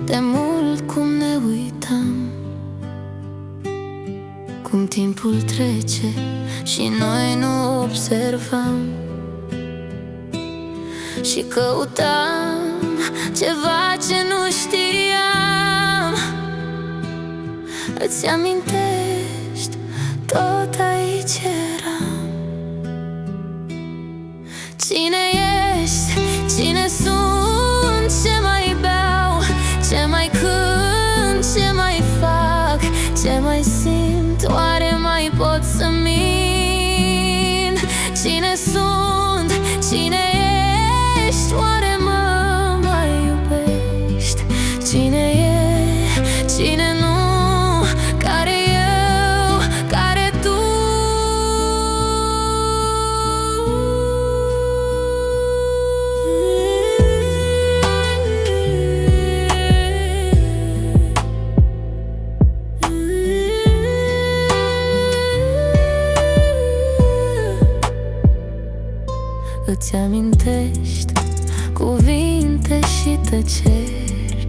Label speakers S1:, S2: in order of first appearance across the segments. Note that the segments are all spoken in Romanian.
S1: de mult cum ne uităm, cum timpul trece și noi nu observăm. Și căutam ceva ce nu știam. Îți amintești? Tot aici eram. Cine ești? Cine sunt? Ce mai beau? Ce mai cânt? Ce mai fac? Ce mai simt? Oare mai pot să mint? Cine sunt? Cine ești? Oare mă mai iubești? Cine e? Cine nu? Care eu? Care tu? Îți amintești cuvinte și tăceri?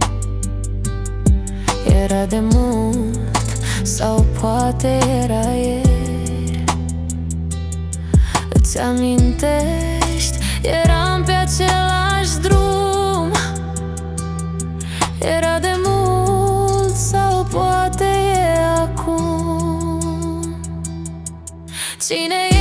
S1: Era de mult sau poate era ieri? Îți amintești? Eram pe același drum. Era de mult sau poate e acum? Cine